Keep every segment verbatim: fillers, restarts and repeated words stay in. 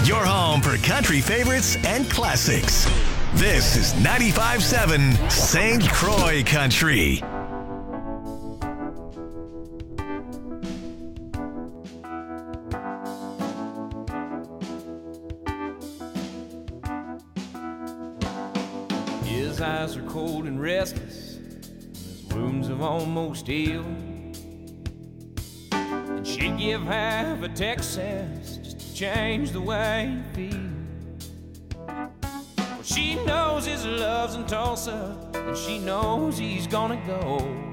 your home for country favorites and classics. This is ninety-five point seven Saint Croix Country. His eyes are cold and restless, his wounds have almost healed. And she'd give half a Texas just to change the way you feel. Well, she knows his love's in Tulsa, and she knows he's gonna go.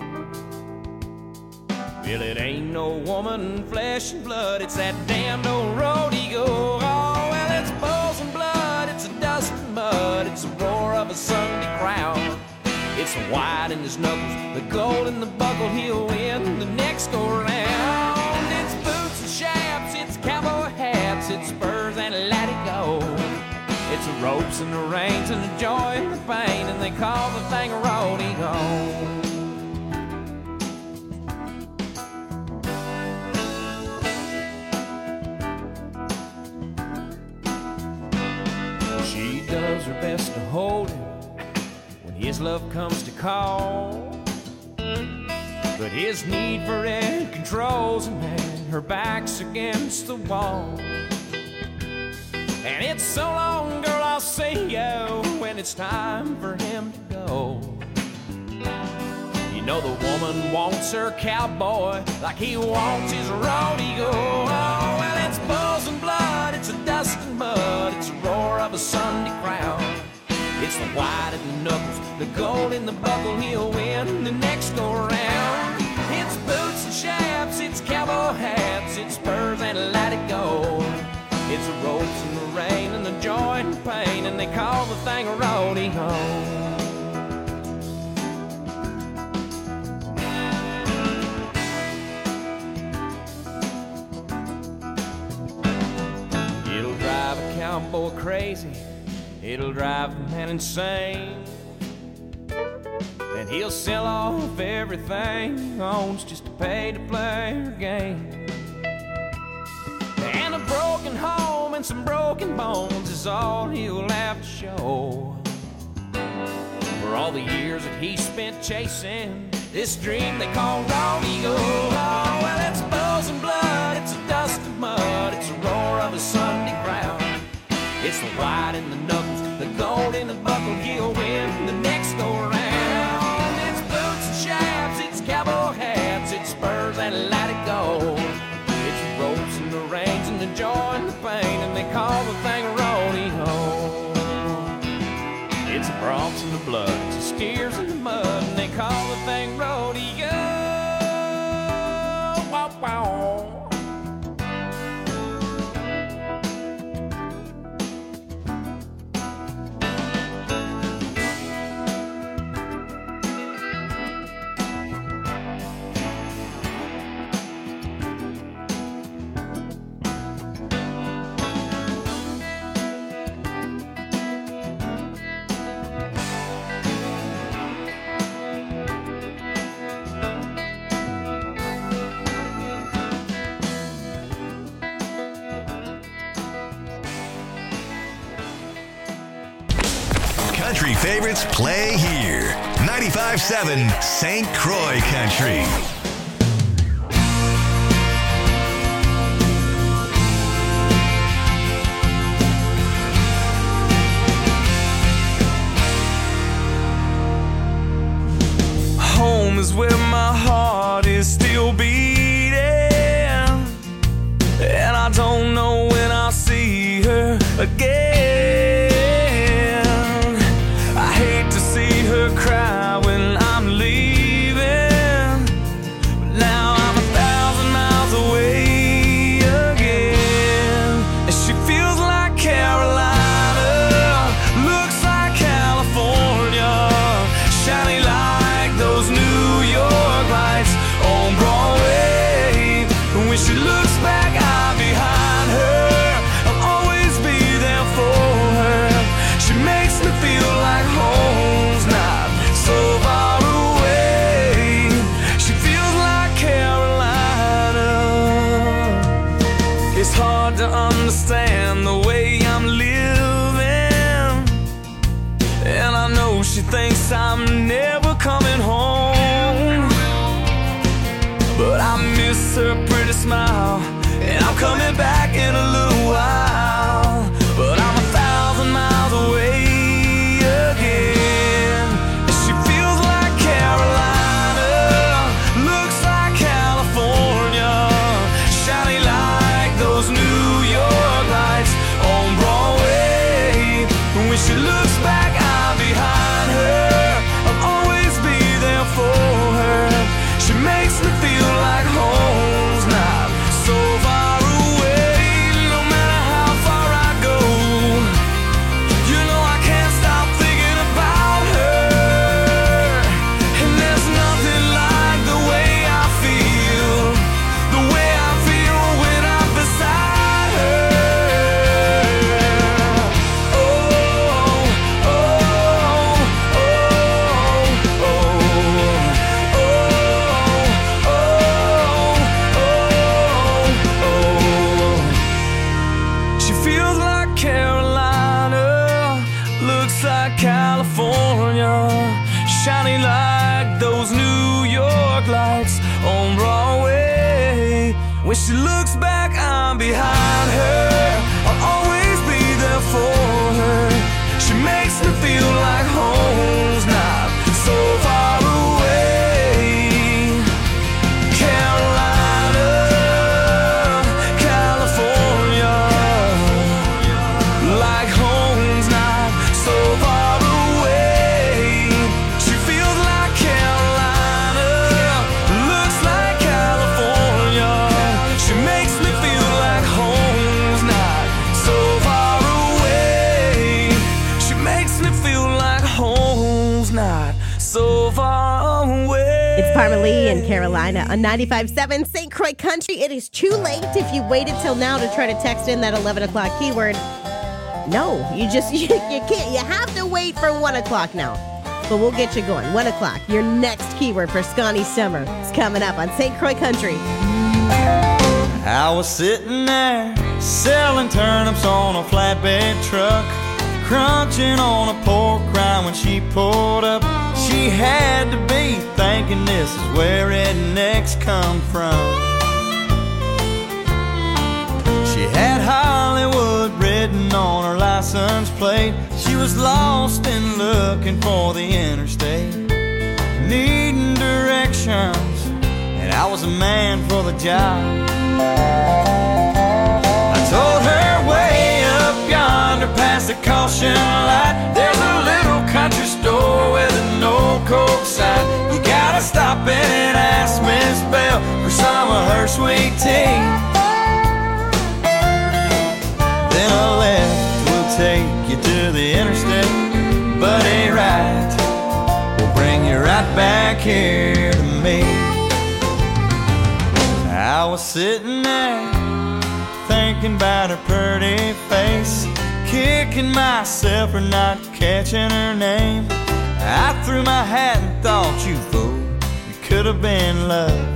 Well, it ain't no woman, flesh and blood, it's that damned old road he go. Oh, well, it's bulls and blood, it's a dust and mud, it's the roar of a Sunday crowd. It's the white in his knuckles, the gold in the buckle, he'll win the next go round. It's boots and chaps, it's cowboy hats, it's spurs and let it go. It's the ropes and the reins and the joy and the pain, and they call the thing a rodeo. She does her best to hold him when his love comes to call, but his need for it controls him, and her back's against the wall. And it's so long, girl, I'll see you when it's time for him to go. You know the woman wants her cowboy like he wants his rodeo. Oh, well, it's bulls and blood, it's a dust and mud, it's the roar of a Sunday crowd. It's the white in the knuckles, the gold in the buckle, he'll win the next go round. It's boots and chaps, it's cowboy hats, it's spurs and let it go. It's the ropes and the rain and the joy and the pain, and they call the thing a rodeo. It'll drive a cowboy crazy, it'll drive a man insane, and he'll sell off everything he owns just to pay to play her game. And a broken home and some broken bones is all he'll have to show for all the years that he spent chasing this dream they call rodeo. Oh, well, it's bulls and blood, it's a dust and mud, it's the roar of a Sunday crowd. It's the white in the knuckles, the gold in the buckle, he'll win the next go round. It's boots and chaps, it's cowboy hats, it's spurs and let it go. It's the ropes and the reins and the joy and the pain, and they call the thing a rodeo. It's the broncs and the blood, it's the steers in the mud, and they call the thing rodeo. Wow, wow. Country favorites play here. ninety-five point seven Saint Croix Country. Home is where my heart is still beating, and I don't know when I'll see her again. I hate to see her cry when I'm leaving, but now I'm a thousand miles away again. And she feels like Carolina, looks like California, shiny like those New York lights on Broadway. And when she looks back, I'm behind her, I'll always be there for I'm never coming home. But I miss her pretty smile, and I'm coming back in a little while. But I'm a thousand miles away again. She feels like Carolina, looks like California, shiny like those New York lights on Broadway. When she looks back, I'm behind her. I'll always be there for her. She makes me feel like home's not so far away. No matter how far I go, you know I can't stop thinking about her. And there's nothing like the way I feel, the way I feel when I'm beside her. Oh, oh, oh, oh, oh, oh, oh. She feels like Carolina, looks like California, shining like those New York lights on Broadway. When she looks back, I'm behind her. I'll always be there for her. She makes me feel like home's not so far away. Carolina, California, like home's not so far away. She feels like Carolina, looks like California. She makes me feel like home's not so far away. She makes me feel like home's not so far away. It's Parma Lee in Carolina on ninety-five point seven Saint Croix Country. It is too late if you waited till now to try to text in that eleven o'clock keyword. No, you just, you, you can't. You have to wait for one o'clock now. But we'll get you going. one o'clock, your next keyword for Scotty Summer is coming up on Saint Croix Country. I was sitting there selling turnips on a flatbed truck, crunching on a pork rind when she pulled up. She had to be thinking this is where rednecks come from. She had Hollywood written on her license plate. She was lost and looking for the interstate, needing directions, and I was a man for the job. I told her way up yonder past the caution light, there's a little country store with an old Coke sign. You gotta stop in and ask Miss Bell for some of her sweet tea. Then a left will take you to the interstate, but a right will bring you right back here to me. I was sitting there thinking about her pretty face, kicking myself for not catching her name. I threw my hat and thought, you fool, it could have been love.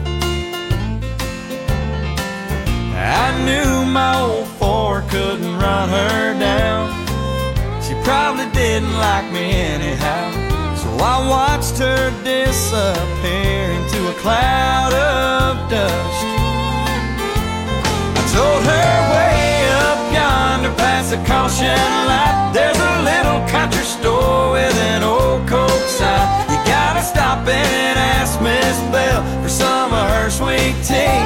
I knew my old Ford couldn't run her down. She probably didn't like me anyhow, so I watched her disappear into a cloud of dust. I told her way up yonder past the caution light, there's a little country store with an old Coke sign. You gotta stop in and ask Miss Bell for some of her sweet tea.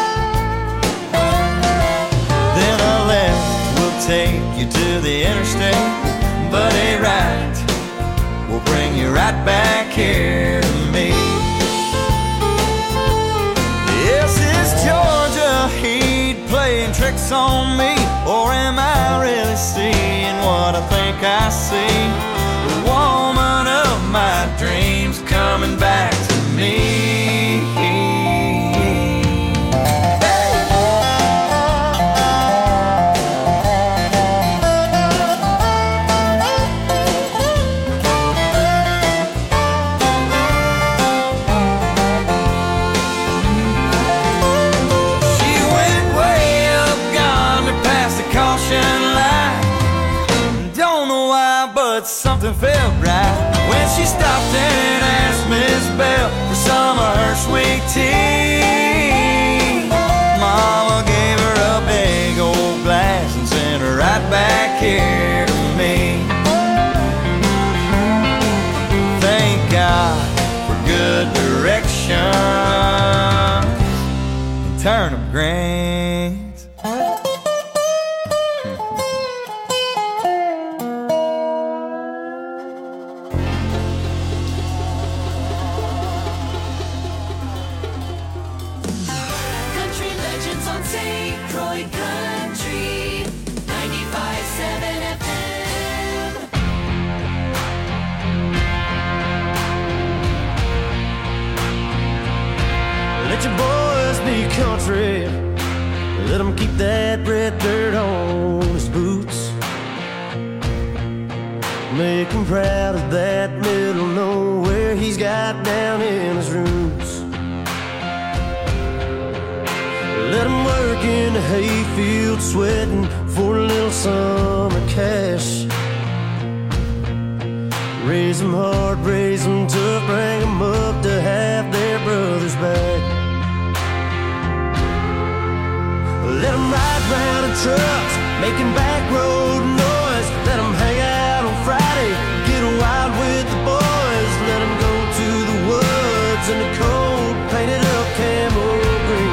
Then a left will take you to the interstate, but a right will bring you right back here to me. Yes, it's Georgia heat playing tricks on me, or am I really seeing what I think I see? The woman of my dreams coming back to me. but something felt right when she stopped and asked Miss Bell for some of her sweet tea. Mama gave her a big old glass and sent her right back here to me. Thank God for good direction and turnip greens. Let your boys be country. Let them keep that red dirt on his boots. Make him proud of that middle nowhere he's got down in his roots. Let him work in the hayfield sweating for a little summer cash. Raise them hard, raise them tough, bring them up to have their brothers back. Let them ride round in trucks, making back road noise. Let them hang out on Friday, get wild with the boys. Let them go to the woods in the cold, painted up camo green.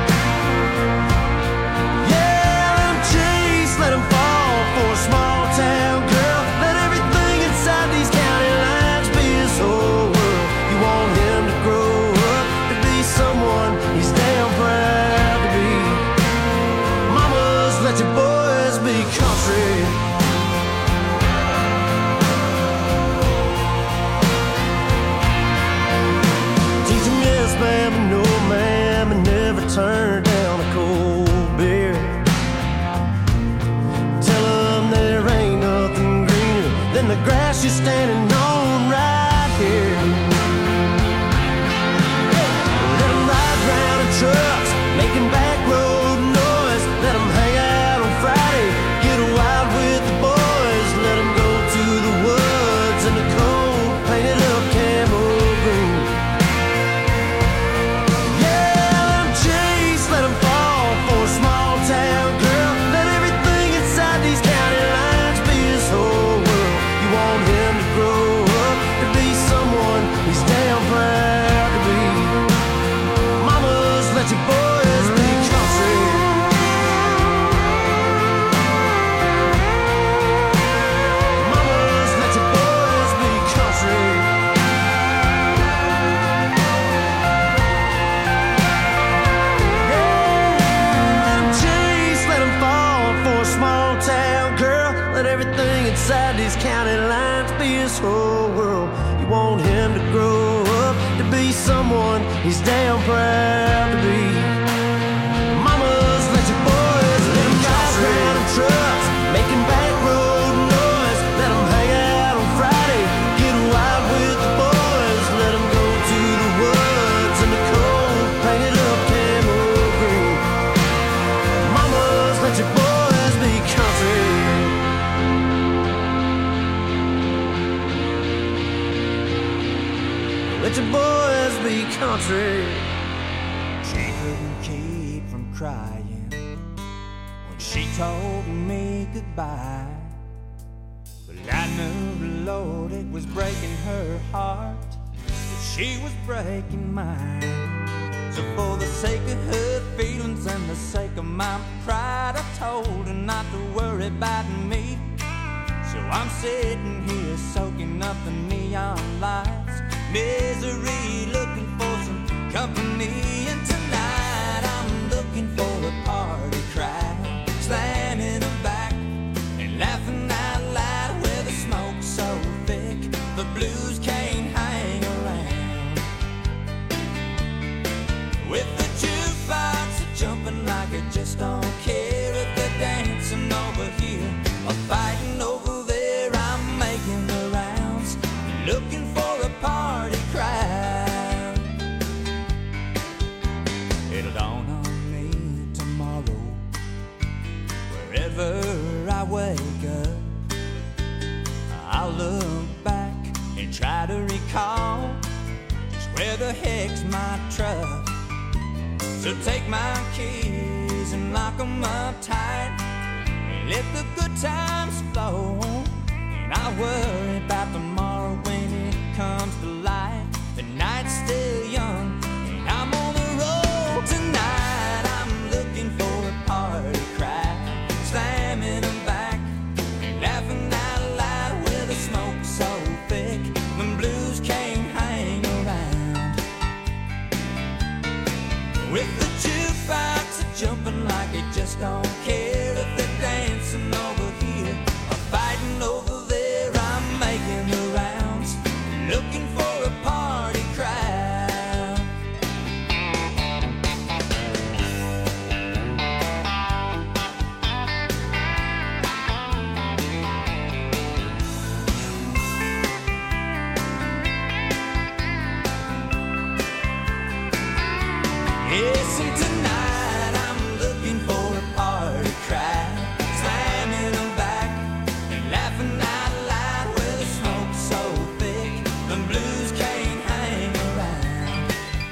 Yeah, let them chase, let them fall for a small town girl. Let everything inside these county lines be his whole world. You want him to grow up to be someone he's damn proud to be. Let your boys be country. Teach them yes, ma'am, and no, ma'am, and never turn down a cold beer. Tell them there ain't nothing greener than the grass you're standing on right here. Let them ride round in trucks, making back road noise. Let them hang out Friday, get wild with the boys. Let them go to the woods in the cold, painted up camo green. Yeah, let them chase, let them fall for a small town girl. Let everything inside these county lines be his whole world. You want him to grow up to be someone he's damn proud to be. Mamas, let your boys be country. Inside these county lines be his whole world. You want him to grow up to be someone he's damn proud to be. Mamas, let your boys let him drive around in trucks, making back road noise. Let him hang out on Friday, get wild with the boys. Let him go to the woods in the cold, painted up camo green. Mamas, let your boys be country. Let your boys be country. She couldn't keep from crying when she told me goodbye. But I knew the Lord, it was breaking her heart, but she was breaking mine. So for the sake of her feelings and the sake of my pride, I told her not to worry about me. So I'm sitting here soaking up the neon lights, misery, looking for some company. And tonight I'm looking for a party crowd, standing in the back and laughing out loud, where the smoke's so thick the blues can't hang around. With the jukebox jumping like it just don't care if they're dancing over here or fighting over there. I'm making the rounds, looking for a party crowd. It'll dawn on me tomorrow trust. So take my keys and lock 'em up tight. Let the good times flow, and I'll worry about tomorrow when it comes to light. The night's still young, and I'm on the road tonight. I'm looking for a party crowd, slamming them back, laughing out loud with the smoke so thick the blues can't hang around. With the jukebox jumping like it just don't care if they're dancing over here or fighting over there. I'm making the rounds, looking for a party crowd. Yes, and tonight I'm looking for a party crowd, slamming them back and laughing out loud with the smoke so thick the blues can't hang around.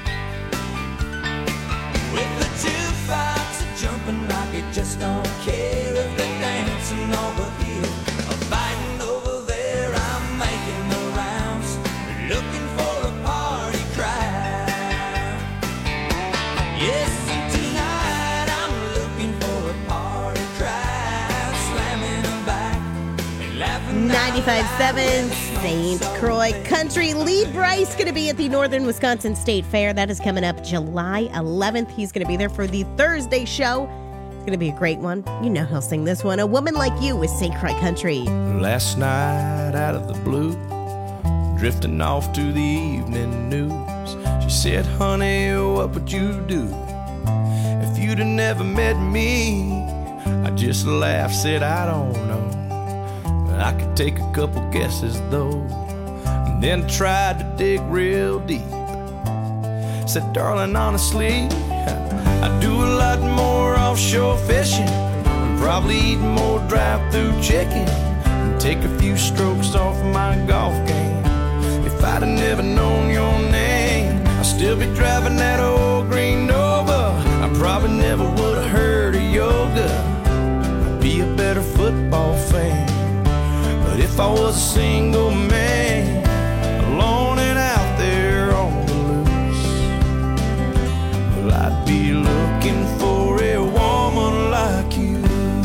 With the jukebox jumping like it just don't care if they're dancing over here or fighting over there. I'm making the rounds, looking for a party crowd. Yes, and tonight I'm looking for a party crowd, slamming them back and laughing out ninety-five point seven loud with the smoke Saint so Croix thick. Country. Lee Bryce going to be at the Northern Wisconsin State Fair. That is coming up July eleventh. He's going to be there for the Thursday show. It's going to be a great one. You know he'll sing this one, A Woman Like You with Saint Croix Country. Last night out of the blue, drifting off to the evening news, she said, honey, what would you do if you'd have never met me? I just laughed, said, I don't know. I could take a couple guesses though, and then tried to dig real deep. Said, darling, honestly, I do a lot more offshore fishing, and probably eat more drive-through chicken, and take a few strokes off my golf game. If I'd have never known your name, I'd still be driving that old green Nova. I probably never would have heard of yoga. I'd be a better football fan. But if I was a single man, alone and out there on the loose, well, I'd be looking for a woman like you.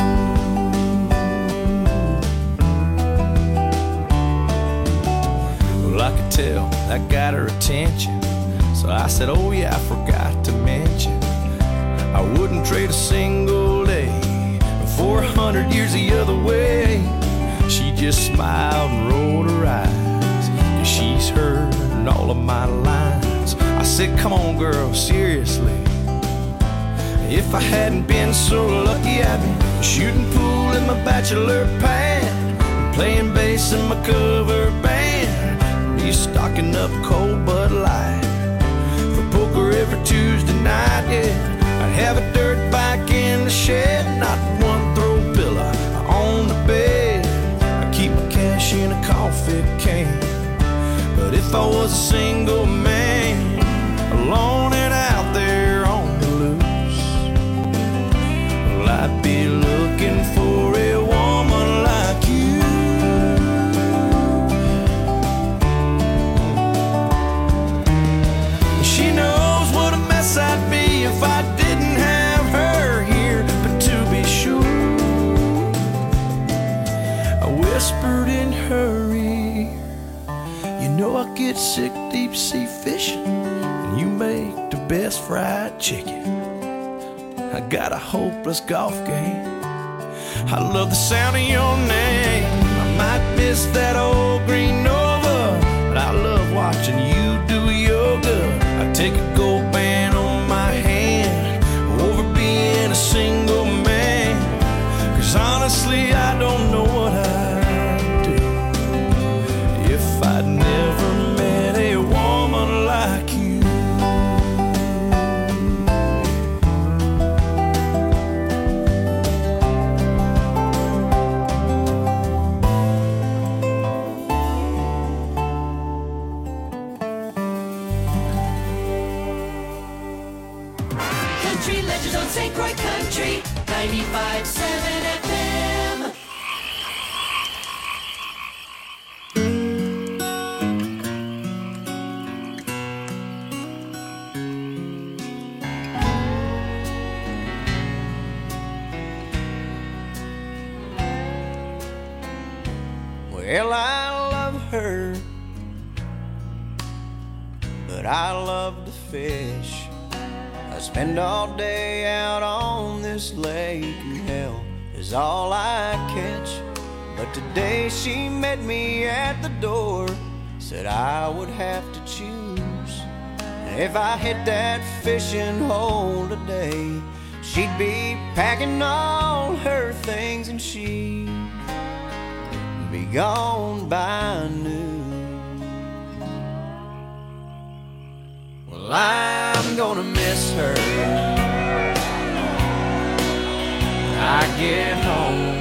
Well, I could tell that got her attention, so I said, oh yeah, I forgot to mention, I wouldn't trade a single day for a hundred years the other way. She just smiled and rolled her eyes, and she's heard all of my lines. I said, come on girl, seriously, if I hadn't been so lucky, I'd be shooting pool in my bachelor pad, and playing bass in my cover band, be stocking up cold Bud Light for poker every Tuesday night, yeah. I'd have a dirt bike in the shed, not one throw pillow on the bed. I'd keep my cash in a coffee can. But if I was a single man, alone and out there on the loose, well, I'd be looking for a woman like you. She knows what a mess I'd be if I didn't have her here. But to be sure, I whispered in her ear, you know I get sick deep sea fishing, and you make the best fried chicken. I got a hopeless golf game, I love the sound of your name. I might miss that old green Nova, but I love watching you do yoga. I take a gold band on my hand over being a single man, 'cause honestly I don't know what I'd do if I'd never met a woman like you. Croix Country ninety-five seven F M. Well, I love her, but I love to fish. I spend all day out on this lake, and hell is all I catch. But today she met me at the door, said I would have to choose. And if I hit that fishing hole today, she'd be packing all her things and she'd be gone by noon. Well, I'm gonna miss her when I get home.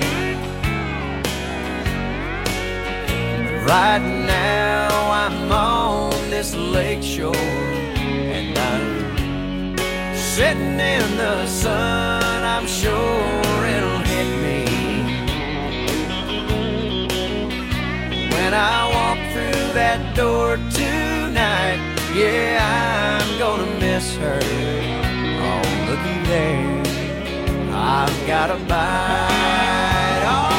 Right now I'm on this lake shore, and I'm sitting in the sun. I'm sure it'll hit me when I walk through that door tonight. Yeah, I'm gonna miss her. Oh, looky there, I've got a bite. All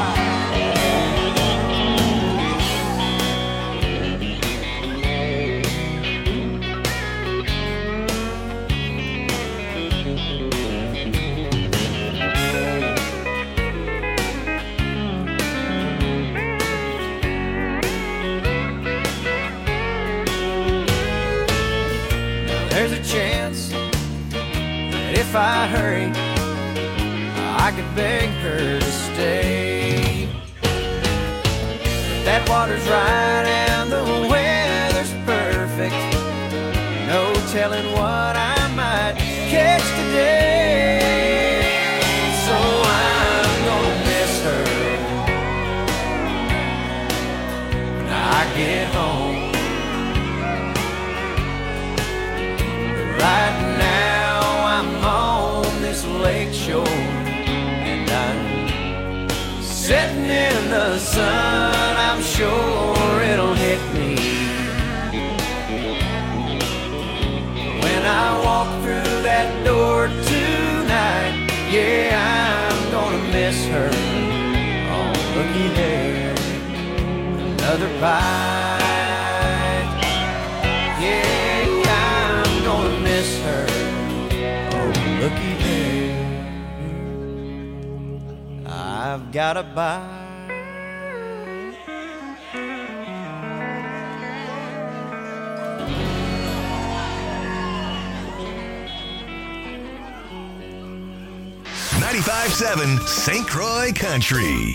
there's a chance that if I hurry, I could beg her to stay. But that water's right and the weather's perfect. No telling what I might catch today. So I'm gonna miss her when I get home. Right now I'm on this lake shore, and I'm sitting in the sun. I'm sure it'll hit me when I walk through that door tonight. Yeah, I'm gonna miss her. Oh, looky there, another bite. Yeah, I'm gonna miss her. Oh, looky there, I've got a bite. ninety-five seven Saint Croix Country.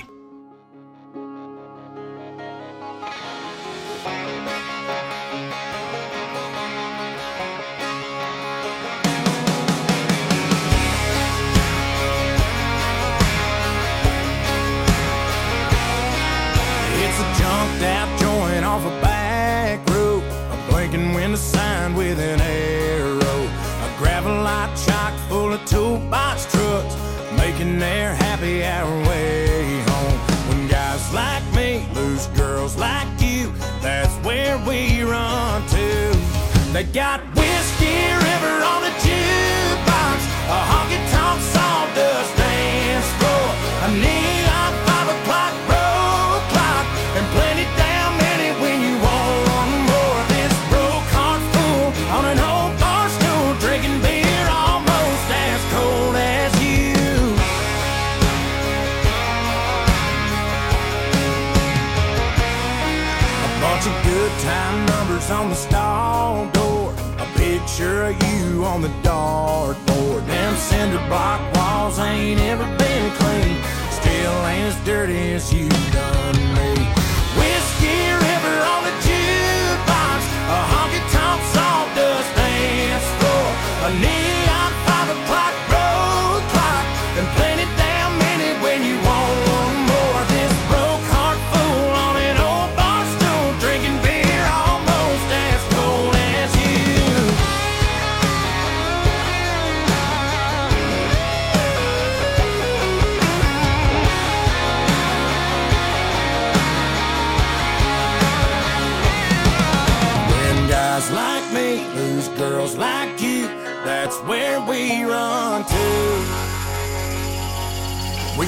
It's a junked out joint off a back road, a blinking window sign with an arrow, a gravel lot chock full of toolbox trucks, making their happy hour way home. When guys like me lose girls like you, that's where we run to. They got Whiskey River on the jukebox, a honky-tonk sawdust dance floor, a neon five o'clock road clock, and plenty damn many when you want more. This broke heart fool on an old bar stool, drinking beer almost as cold as you. Bunch of good time numbers on the stall door, a picture of you on the dartboard. Them cinder block walls ain't ever been clean, still ain't as dirty as you done me. Whiskey River on the jukebox, a honky-tonk sawdust dance floor, a neon five o'clock road clock, and plenty damn many when you want more. This broke heart fool on an old bar stool, drinking beer almost as cold as you.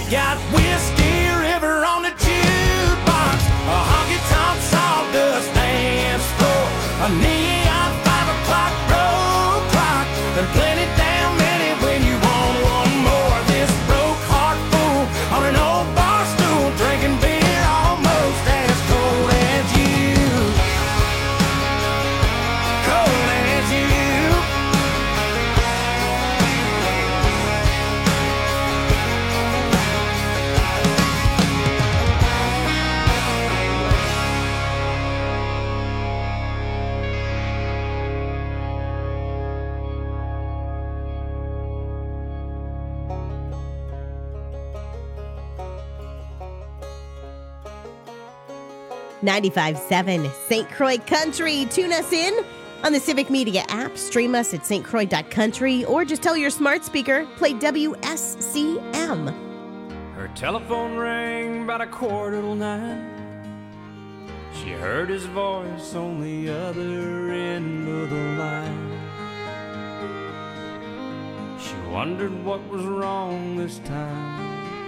Got Whiskey River on the jukebox, a honky-tonk sawdust dance floor, a neon five o'clock road clock, and plenty damn many when you want one more. This broke heart fool on an old bar stool, drinking beer almost as cold as you, cold as you. ninety-five point seven Saint Croix Country. Tune us in on the Civic Media app. Stream us at s t croix dot country or just tell your smart speaker, play W S C M. Her telephone rang about a quarter till nine. She heard his voice on the other end of the line. She wondered what was wrong this time.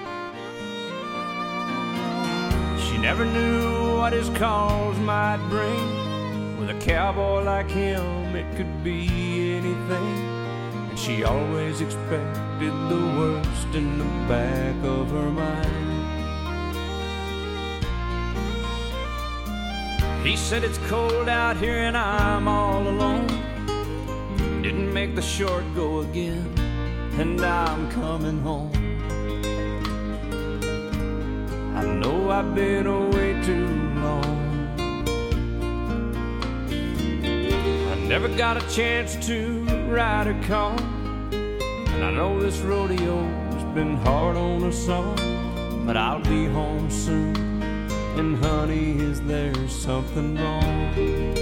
She never knew what his calls might bring. With a cowboy like him, it could be anything. And she always expected the worst in the back of her mind. He said it's cold out here and I'm all alone. Didn't make the short go again, and I'm coming home. I know I've been away too long. I never got a chance to ride a car, and I know this rodeo's been hard on us all. But I'll be home soon, and honey, is there something wrong?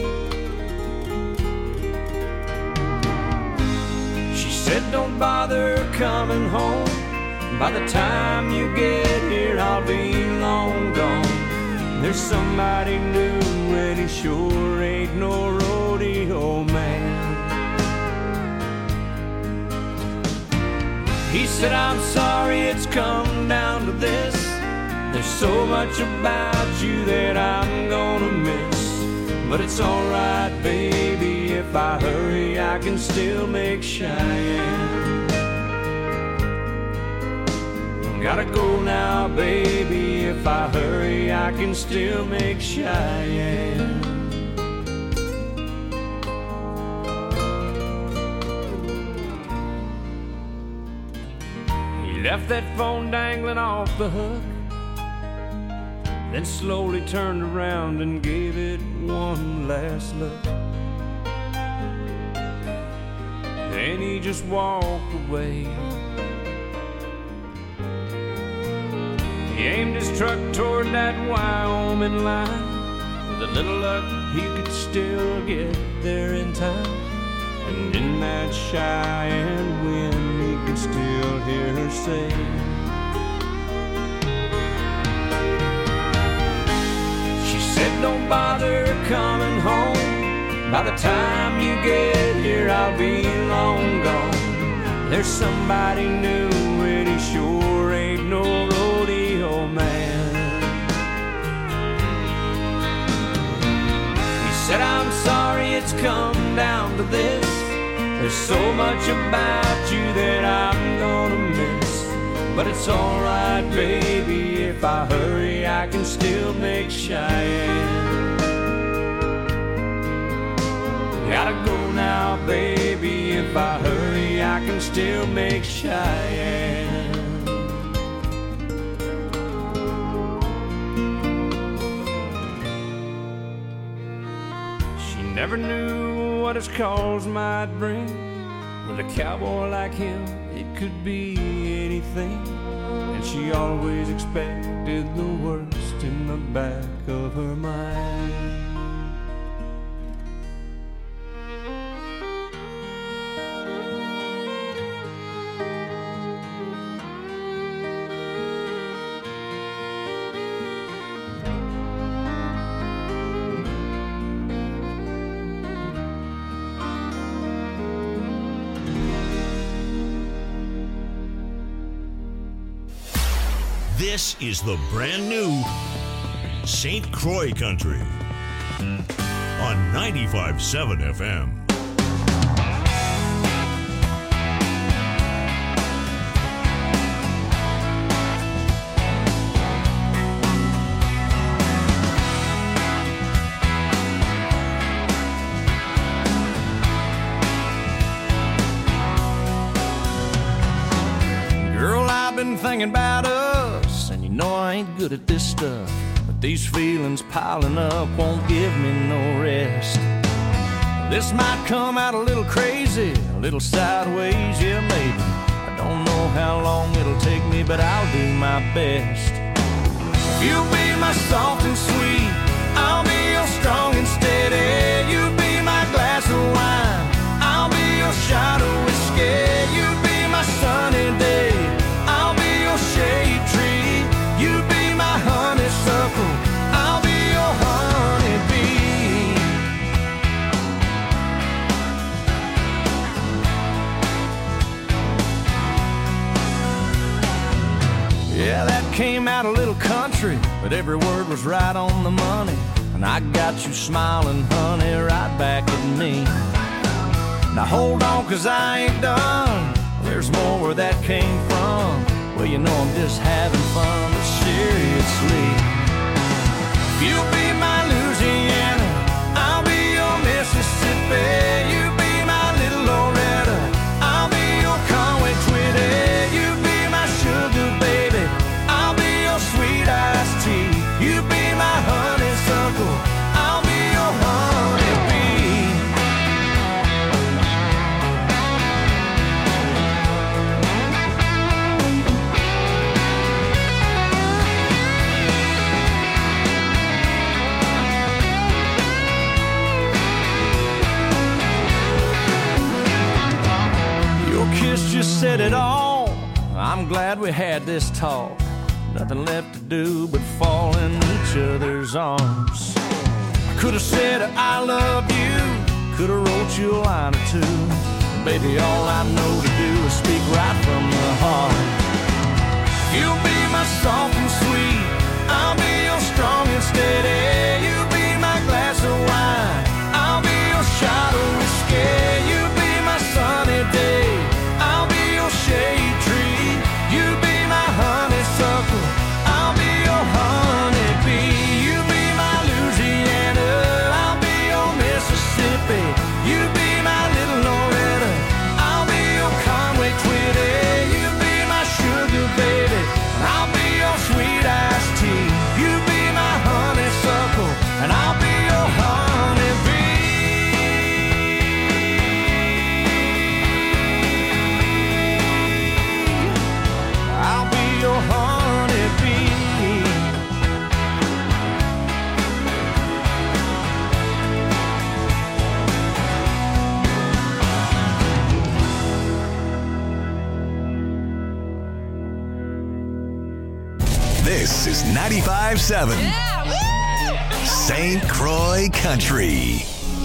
She said don't bother coming home. By the time you get here, I'll be long gone. There's somebody new, and he sure ain't no rodeo man. He said, I'm sorry it's come down to this. There's so much about you that I'm gonna miss. But it's alright, baby, if I hurry, I can still make Cheyenne. Gotta go now, baby, if I hurry, I can still make Cheyenne. He left that phone dangling off the hook, then slowly turned around and gave it one last look. Then he just walked away. He aimed his truck toward that Wyoming line. With a little luck, he could still get there in time. And in that Cheyenne wind, he could still hear her say, she said, don't bother coming home. By the time you get here, I'll be long gone. There's somebody new, and he sure ain't no rodeo man. He said, I'm sorry it's come down to this. There's so much about you that I'm gonna miss. But it's alright, baby, if I hurry, I can still make Cheyenne. Gotta go now, baby, if I hurry, I can still make Cheyenne. She never knew what his calls might bring. With a cowboy like him, it could be anything. And she always expected the worst in the back of her mind. This is the brand new Saint Croix Country on ninety-five point seven F M. Been thinking about us, and you know I ain't good at this stuff, but these feelings piling up won't give me no rest. This might come out a little crazy, a little sideways, yeah maybe. I don't know how long it'll take me, but I'll do my best. You'll be my soft and sweet, I'll be your strong and steady. You be my glass of wine, I'll be your shot of whiskey. You be my sunny day, shade tree. You be my honeysuckle, I'll be your honeybee. Yeah, that came out a little country, but every word was right on the money. And I got you smiling, honey, right back at me. Now hold on, cause I ain't done. There's more where that came from. Well, you know I'm just having fun, but seriously. You be my Louisiana, I'll be your Mississippi. You be my little Loretta, I'll be your Conway Twitty. You be my sugar baby, I'll be your sweet iced tea. You be my honeysuckle, I'll be your honeybee. Just said it all. I'm glad we had this talk. Nothing left to do but fall in each other's arms. I could have said I love you, could have wrote you a line or two. Baby, all I know to do is speak right from the heart. You'll be my soft and sweet, I'll be your strong and steady. You be my glass of wine, I'll be your shot of whiskey. You be my sunny day, shade tree. You be my honeysuckle, I'll be your honeybee. You be my Louisiana, I'll be your Mississippi. You be my little Loretta, I'll be your Conway Twitty. You be my sugar baby, I'll be your sweet iced tea. You be my honeysuckle, and I'll be your honeybee. This is ninety-five point seven yeah, Saint Croix Country.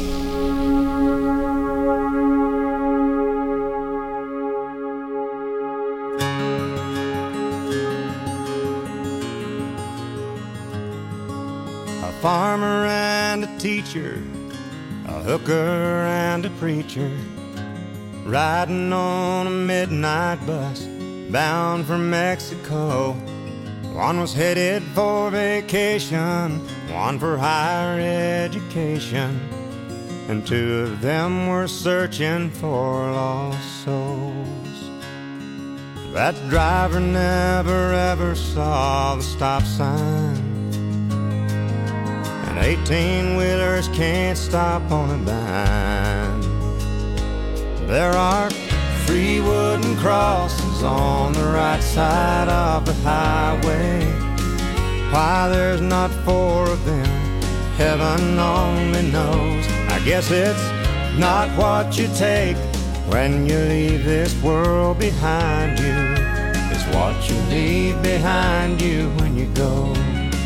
A farmer and a teacher, a hooker and a preacher, riding on a midnight bus bound for Mexico. One was headed for vacation, one for higher education, and two of them were searching for lost souls. That driver never ever saw the stop sign, and eighteen-wheelers can't stop on a dime. There are three wooden crosses on the right side of the highway. Why there's not four of them, heaven only knows. I guess it's not what you take when you leave this world behind you. It's what you leave behind you when you go.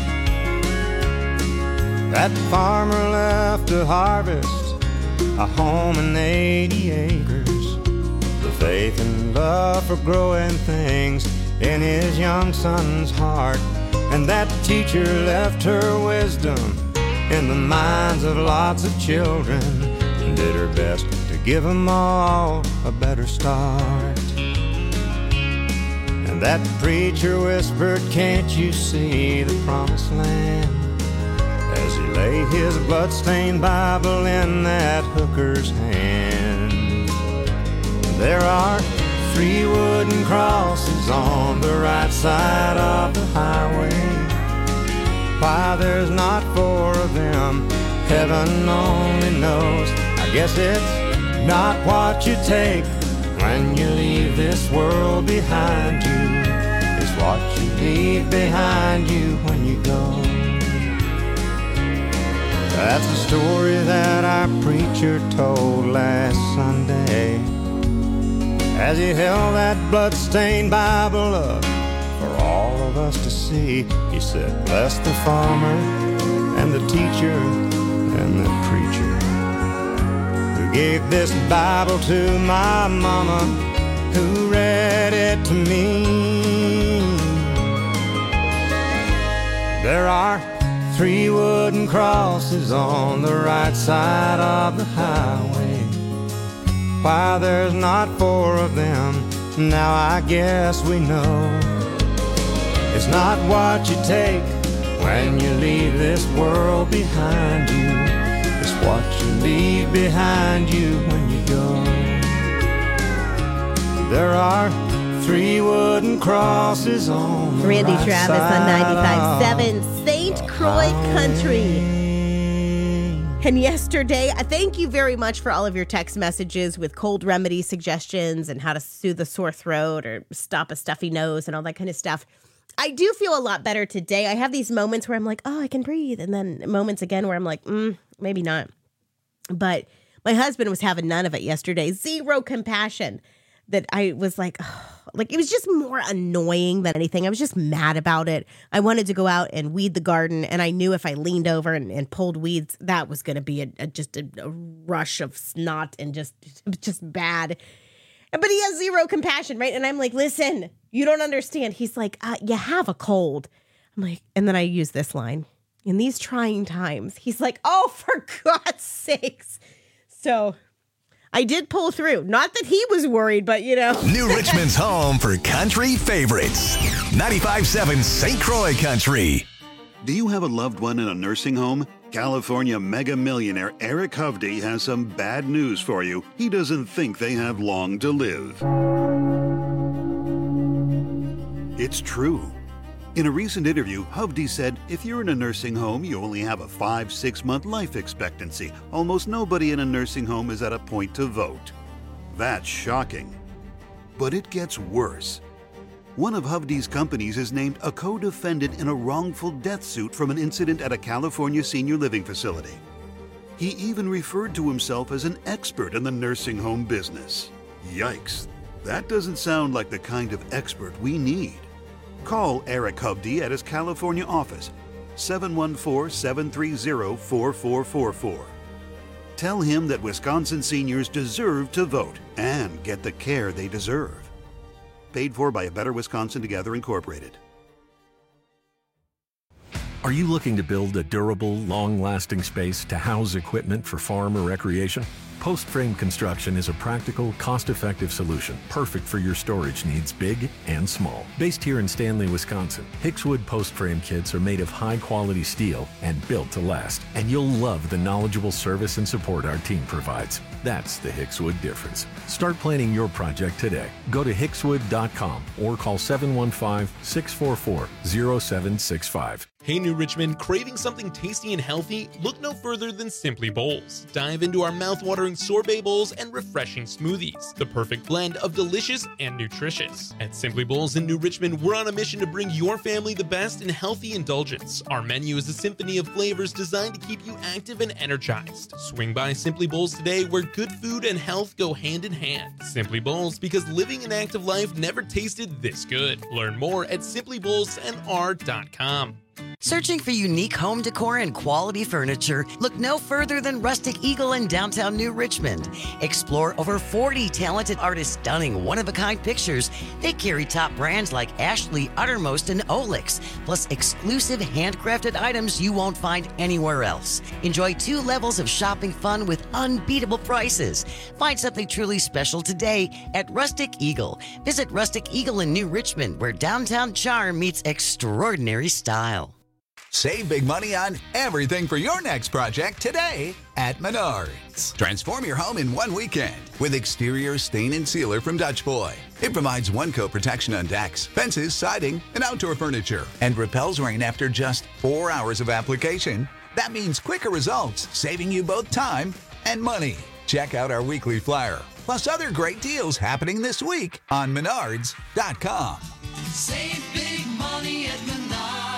That farmer left to harvest a home and eighty acres. The faith and love for growing things in his young son's heart. And that teacher left her wisdom in the minds of lots of children, and did her best to give them all a better start. And that preacher whispered, can't you see the promised land? As he lay his bloodstained Bible in that hooker's hand. There are three wooden crosses on the right side of the highway. Why there's not four of them, heaven only knows. I guess it's not what you take when you leave this world behind you. It's what you leave behind you when you go. That's the story that our preacher told last Sunday, as he held that bloodstained Bible up for all of us to see. He said, bless the farmer and the teacher and the preacher who gave this Bible to my mama, who read it to me. There are three wooden crosses on the right side of the highway. Why there's not four of them, now I guess we know. It's not what you take when you leave this world behind you. It's what you leave behind you when you go. There are three wooden crosses on the Randy right Travis side on ninety-five point seven of Saint Croix Country. And yesterday, I thank you very much for all of your text messages with cold remedy suggestions and how to soothe a sore throat or stop a stuffy nose and all that kind of stuff. I do feel a lot better today. I have these moments where I'm like, oh, I can breathe. And then moments again where I'm like, mm, maybe not. But my husband was having none of it yesterday. Zero compassion. That I was like, oh, like it was just more annoying than anything. I was just mad about it. I wanted to go out and weed the garden, and I knew if I leaned over and, and pulled weeds, that was going to be a, a just a, a rush of snot and just just bad. But he has zero compassion, right? And I'm like, listen, you don't understand. He's like, uh, you have a cold. I'm like, and then I use this line in these trying times. He's like, oh, for God's sakes. So I did pull through. Not that he was worried, but, you know. New Richmond's home for country favorites. ninety-five point seven Saint Croix Country. Do you have a loved one in a nursing home? California mega millionaire Eric Hovde has some bad news for you. He doesn't think they have long to live. It's true. In a recent interview, Hovde said, if you're in a nursing home, you only have a five, six month life expectancy. Almost nobody in a nursing home is at a point to vote. That's shocking. But it gets worse. One of Hovde's companies is named a co-defendant in a wrongful death suit from an incident at a California senior living facility. He even referred to himself as an expert in the nursing home business. Yikes. That doesn't sound like the kind of expert we need. Call Eric Hovde at his California office, seven one four, seven three zero, four four four four. Tell him that Wisconsin seniors deserve to vote and get the care they deserve. Paid for by A Better Wisconsin Together Incorporated. Are you looking to build a durable, long-lasting space to house equipment for farm or recreation? Post Frame Construction is a practical, cost-effective solution, perfect for your storage needs, big and small. Based here in Stanley, Wisconsin, Hickswood Post Frame kits are made of high-quality steel and built to last. And you'll love the knowledgeable service and support our team provides. That's the Hickswood difference. Start planning your project today. Go to hickswood dot com or call seven one five, six four four, zero seven six five. Hey New Richmond, craving something tasty and healthy? Look no further than Simply Bowls. Dive into our mouth-watering sorbet bowls and refreshing smoothies. The perfect blend of delicious and nutritious. At Simply Bowls in New Richmond, we're on a mission to bring your family the best in healthy indulgence. Our menu is a symphony of flavors designed to keep you active and energized. Swing by Simply Bowls today, where good food and health go hand in hand. Simply Bowls, because living an active life never tasted this good. Learn more at simply bowls n r dot com. Searching for unique home decor and quality furniture? Look no further than Rustic Eagle in downtown New Richmond. Explore over forty talented artists' stunning one-of-a-kind pictures. They carry top brands like Ashley, Uttermost, and Olix, plus exclusive handcrafted items you won't find anywhere else. Enjoy two levels of shopping fun with unbeatable prices. Find something truly special today at Rustic Eagle. Visit Rustic Eagle in New Richmond, where downtown charm meets extraordinary style. Save big money on everything for your next project today at Menards. Transform your home in one weekend with exterior stain and sealer from Dutch Boy. It provides one-coat protection on decks, fences, siding, and outdoor furniture, and repels rain after just four hours of application. That means quicker results, saving you both time and money. Check out our weekly flyer, plus other great deals happening this week on Menards dot com. Save big money at Menards.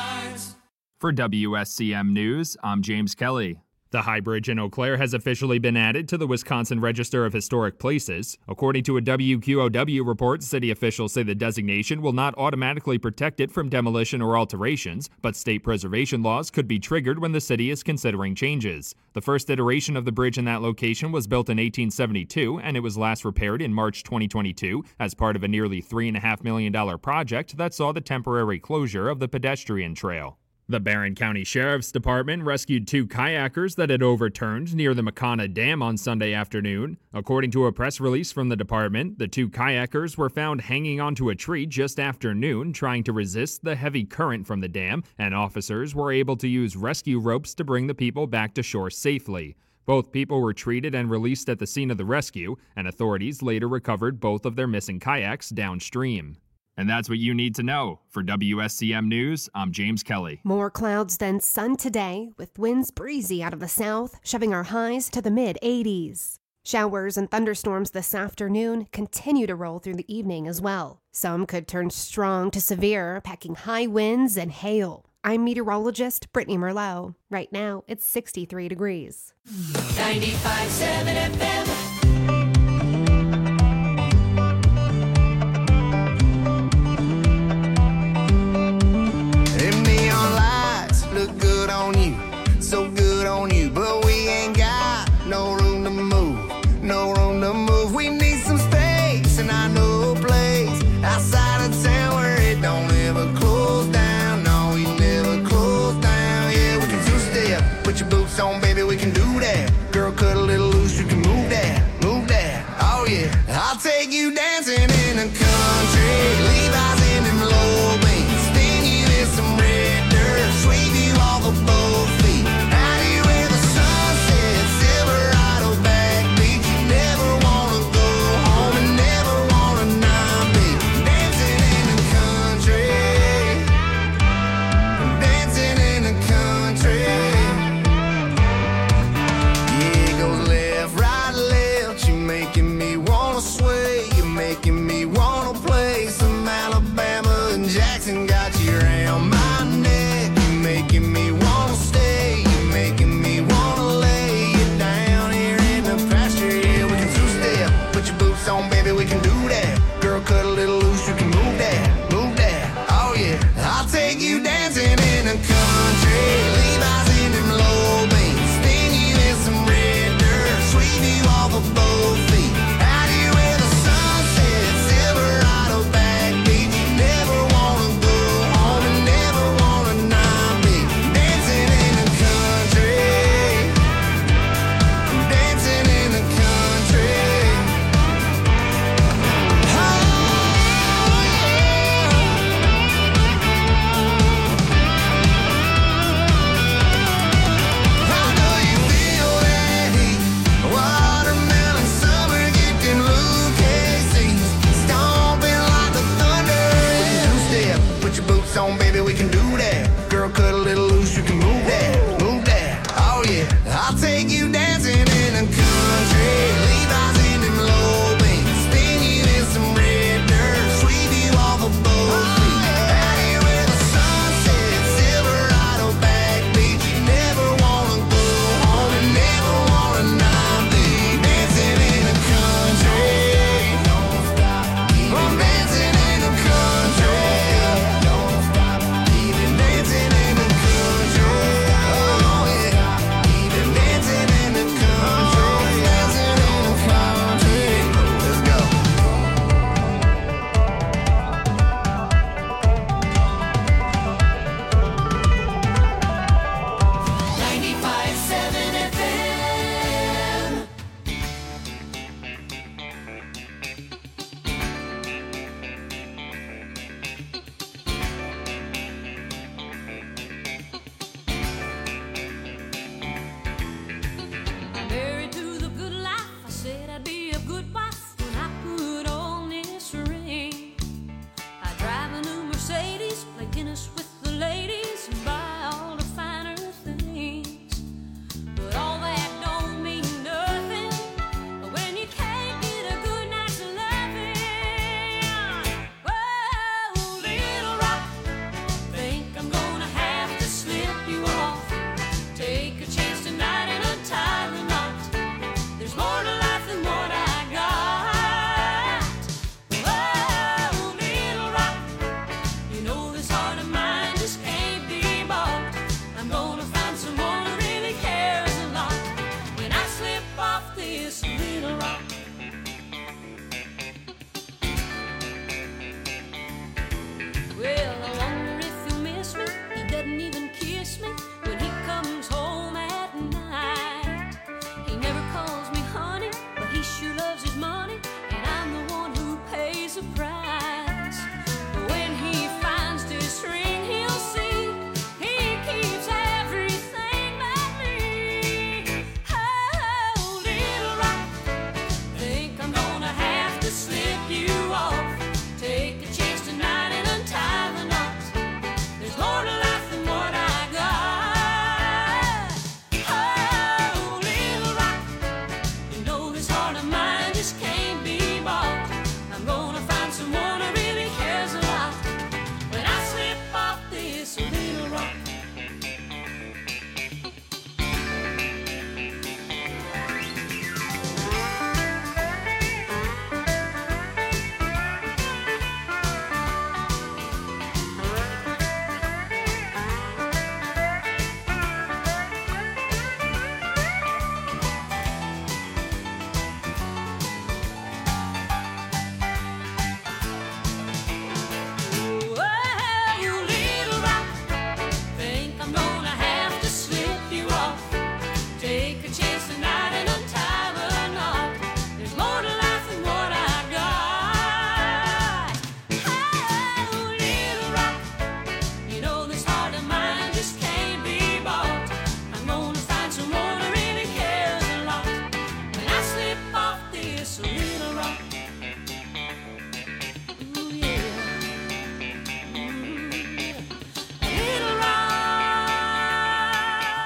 For W S C M News, I'm James Kelly. The High Bridge in Eau Claire has officially been added to the Wisconsin Register of Historic Places. According to a W Q O W report, city officials say the designation will not automatically protect it from demolition or alterations, but state preservation laws could be triggered when the city is considering changes. The first iteration of the bridge in that location was built in eighteen seventy-two, and it was last repaired in March twenty twenty-two as part of a nearly three point five million dollars project that saw the temporary closure of the pedestrian trail. The Barron County Sheriff's Department rescued two kayakers that had overturned near the Makana Dam on Sunday afternoon. According to a press release from the department, the two kayakers were found hanging onto a tree just after noon, trying to resist the heavy current from the dam, and officers were able to use rescue ropes to bring the people back to shore safely. Both people were treated and released at the scene of the rescue, and authorities later recovered both of their missing kayaks downstream. And that's what you need to know. For W S C M News, I'm James Kelly. More clouds than sun today, with winds breezy out of the south, shoving our highs to the mid eighties. Showers and thunderstorms this afternoon continue to roll through the evening as well. Some could turn strong to severe, packing high winds and hail. I'm meteorologist Brittany Merlot. Right now, it's sixty-three degrees. ninety-five point seven F M. So good on you, but we ain't got no room to move, no room to move. We need some space, and I know a place outside of town where it don't ever close down. No, we never close down. Yeah, we can two-step, put your boots on, baby, we can do that. Girl, cut a little loose, you can move that.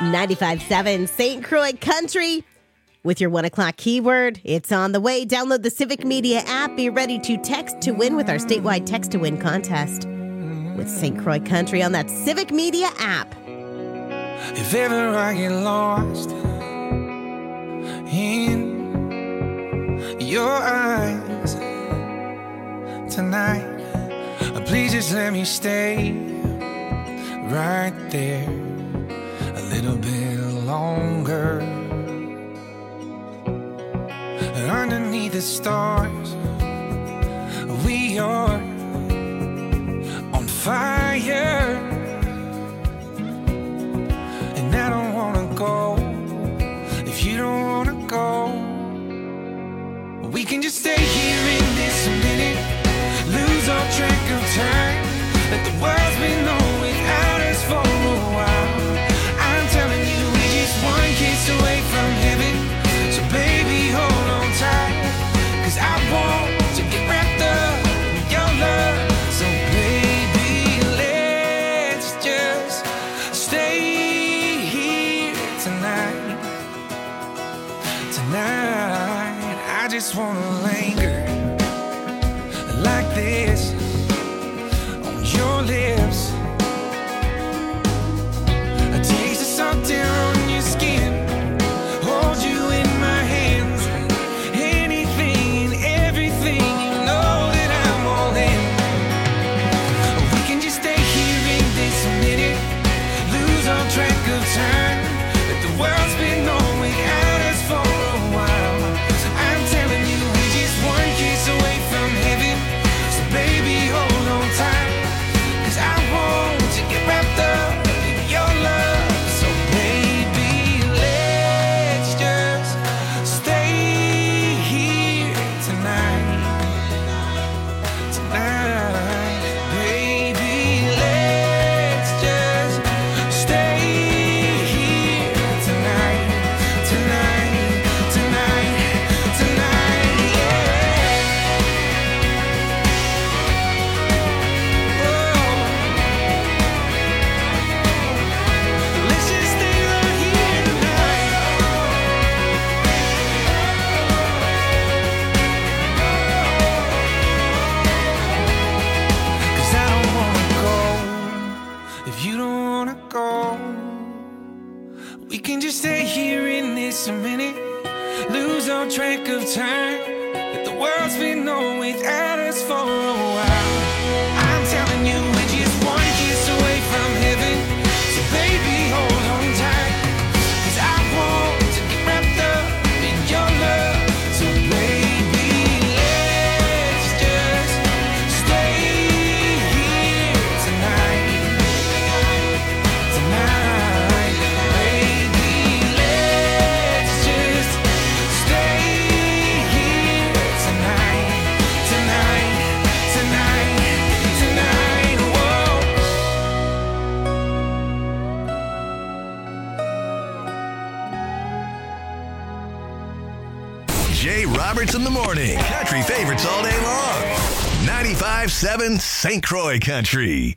ninety-five point seven Saint Croix Country. With your one o'clock keyword, it's on the way. Download the Civic Media app. Be ready to text to win with our statewide text to win contest with Saint Croix Country on that Civic Media app. If ever I get lost in your eyes tonight, please just let me stay right there a little bit longer. Underneath the stars, we are on fire, and I don't wanna go if you don't wanna go. We can just stay here in this minute, lose all track of time, let the world's been on without us for a while. I'm telling you, we're just one kiss away from heaven, so baby, hold on tight, 'cause I want to get wrapped up in your love. So baby, let's just stay here tonight. Tonight, I just wanna linger like this on your lips. A taste of salt air on your skin, hold you in my hands, anything and everything, you know that I'm all in. We can just stay here in this minute, lose all track of time, but the world's been on without us for a while. So I'm telling you, we're just one kiss away from heaven, so baby, hold on tight, 'cause I want to get wrapped up in your love. So baby, let's just stay here tonight. Tonight, baby, let's just stay here tonight. Tonight, tonight, tonight, yeah. Let's just stay right here tonight. 'Cause I don't wanna go if you don't wanna go. We can just stay here in this minute, lose all track of time, that the world's been on without us for a while. I'm telling you, we're just one kiss away from heaven, so baby, hold on tight, 'cause I want to get wrapped up in your love. So baby, let's just stay here tonight. Tonight, baby, let's just stay here tonight. Tonight, tonight, tonight, whoa. Jay Roberts in the morning. Country favorites all day long. ninety-five point seven Saint Croix Country.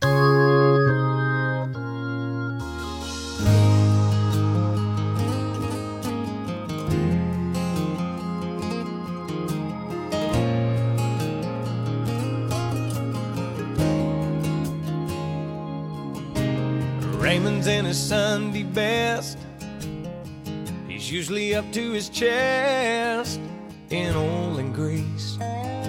Raymond's in his Sunday best. He's usually up to his chest in oil and grease.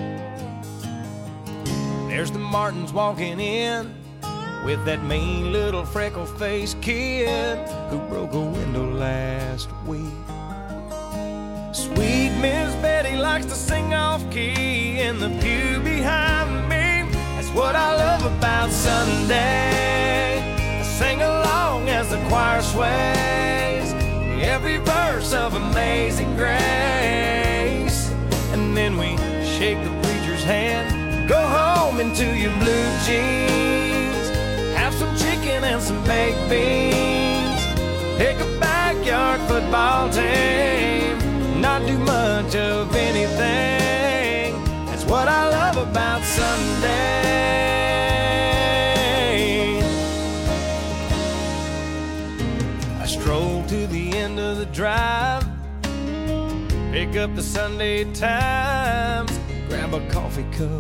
There's the Martins walking in with that mean little freckle-faced kid who broke a window last week. Sweet Miss Betty likes to sing off-key in the pew behind me. That's what I love about Sunday. I sing along as the choir sways every verse of Amazing Grace. And then we shake the preacher's hand, go home into your blue jeans, have some chicken and some baked beans, pick a backyard football team, not do much of anything. That's what I love about Sunday. I stroll to the end of the drive, pick up the Sunday Times, grab a coffee cup.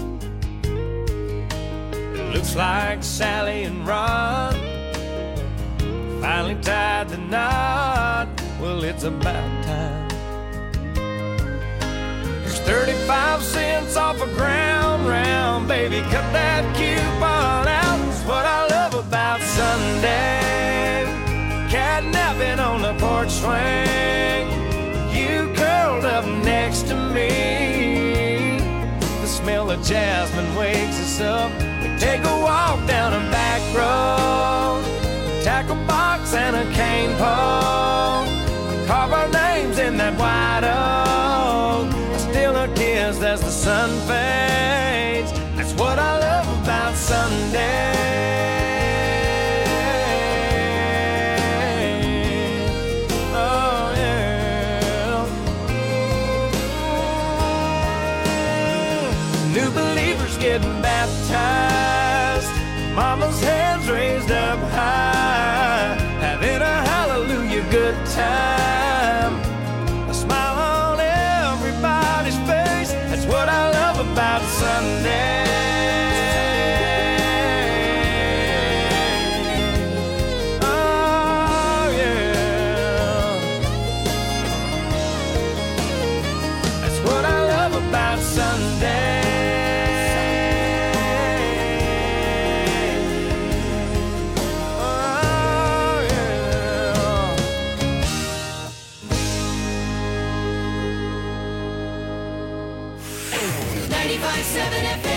It looks like Sally and Ron finally tied the knot. Well, it's about time. There's thirty-five cents off a ground round. Baby, cut that coupon out. It's what I love about Sunday. Catnapping on the porch swing, you curled up next to me. The smell of jasmine wakes us up. We take a walk down a back road, tackle box and a cane pole, carve our names in that white oak. I steal a kiss as the sun fades. That's what I love about Sunday. Oh yeah. New believers getting baptized, mama's hands raised up high, having a hallelujah good time. A smile on everybody's face. That's what I love about Sunday. Oh yeah. That's what I love about Sunday. ninety-five point seven F M.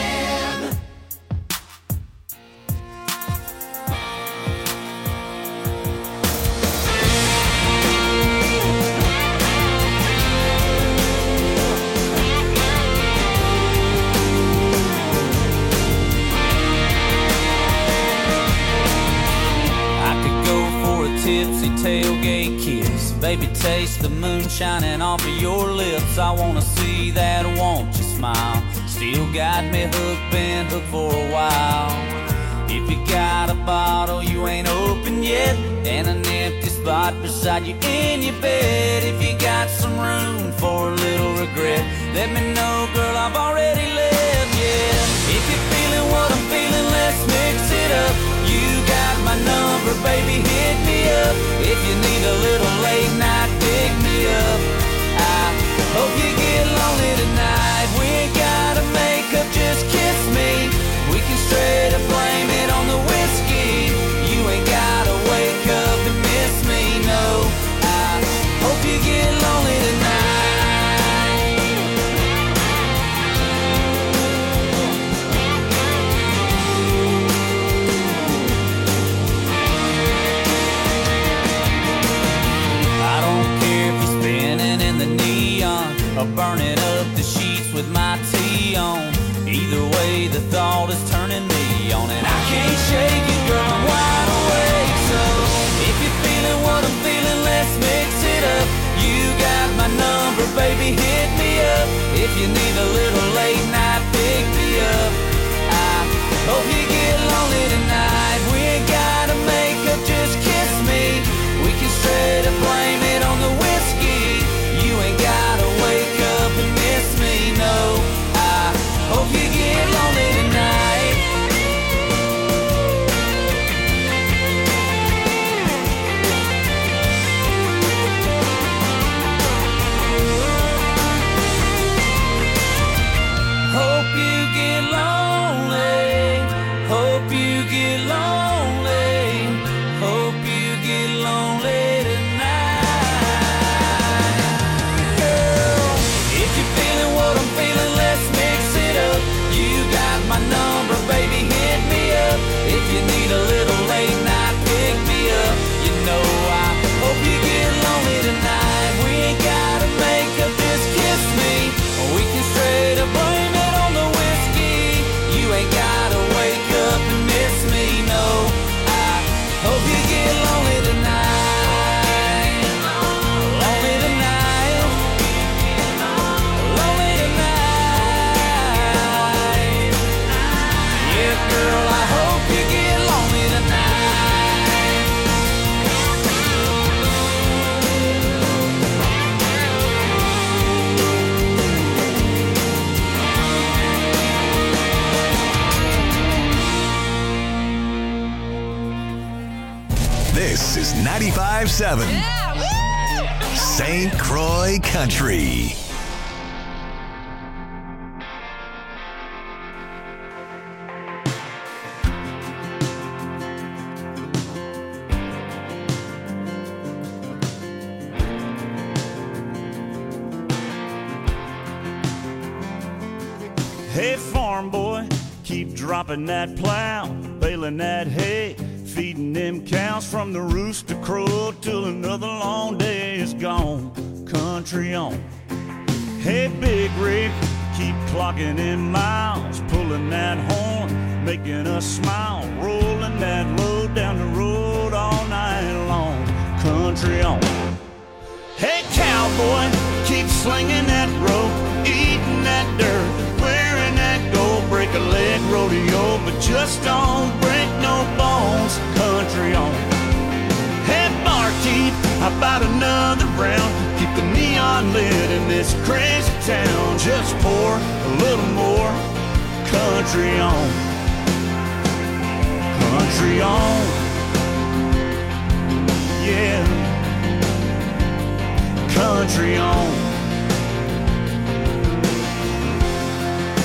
I could go for a tipsy tailgate kiss. Baby, taste the moon shining off of your lips. I wanna see that, won't you smile? Still got me hooked, been hooked for a while. If you got a bottle you ain't opened yet, and an empty spot beside you in your bed, if you got some room for a little regret, let me know, girl, I've already left, yeah. If you're feeling what I'm feeling, let's mix it up. You got my number, baby, hit me up. If you need a little late night, pick me up. I hope you get lonely tonight. We ain't gotta make up, just kiss me. We can straight up blame it on the whiskey. You ain't gotta wake up and miss me, no. I hope you get lonely tonight. I don't care if you're spinning in the neon or burning up the sheets with my tea on. Either way, the thought is turning me on, and I can't shake it, girl, I'm wide awake. So if you're feeling what I'm feeling, let's mix it up. You got my number, baby, hit me up. If you need a little late night, pick me up. I hope you get lonely tonight. We ain't gotta make up, just kiss me. We can straight up blame it on the whiskey. You ain't gotta wake up and miss me, no. I hope you get lonely tonight. ninety-five seven Saint Croix Country. Hey, farm boy, keep dropping that plow, baling that hay, feeding them cows from the rooster crow till another long day is gone. Country on. Hey, big rig, keep clocking in miles, pulling that horn, making us smile, rolling that load down the road all night long. Country on. Hey, cowboy, keep slinging that rope, eating that dirt, wearing that gold, break a leg rodeo, but just don't break no bones. Country on. Hey, barkeep, how about another round? Keep the neon lit in this crazy town. Just pour a little more. Country on. Country on. Yeah. Country on.